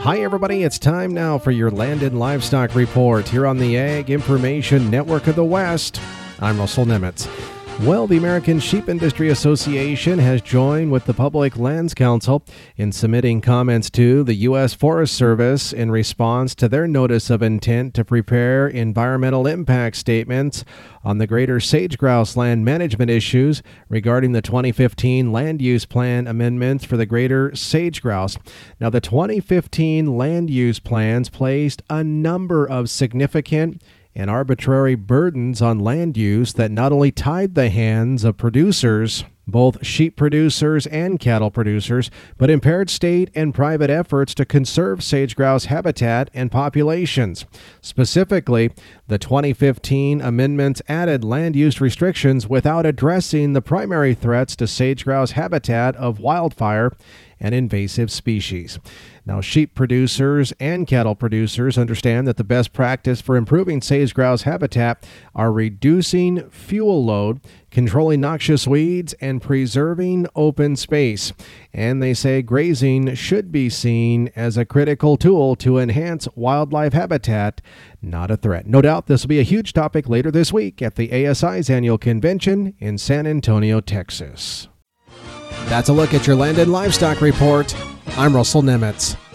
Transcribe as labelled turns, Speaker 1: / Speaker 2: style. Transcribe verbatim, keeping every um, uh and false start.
Speaker 1: Hi, everybody. It's time now for your Land and Livestock Report here on the Ag Information Network of the West. I'm Russell Nemitz. Well, the American Sheep Industry Association has joined with the Public Lands Council in submitting comments to the U S Forest Service in response to their notice of intent to prepare environmental impact statements on the greater sage-grouse land management issues regarding the twenty fifteen Land Use Plan amendments for the greater sage-grouse. Now, the twenty fifteen Land Use Plans placed a number of significant and arbitrary burdens on land use that not only tied the hands of producers, both sheep producers and cattle producers, but impaired state and private efforts to conserve sage-grouse habitat and populations. Specifically, the twenty fifteen amendments added land use restrictions without addressing the primary threats to sage-grouse habitat of wildfire and invasive species. Now, sheep producers and cattle producers understand that the best practice for improving sage-grouse habitat are reducing fuel load, controlling noxious weeds, and preserving open space. And they say grazing should be seen as a critical tool to enhance wildlife habitat, not a threat. No doubt this will be a huge topic later this week at the A S I's annual convention in San Antonio, Texas. That's a look at your Land and Livestock Report. I'm Russell Nemitz.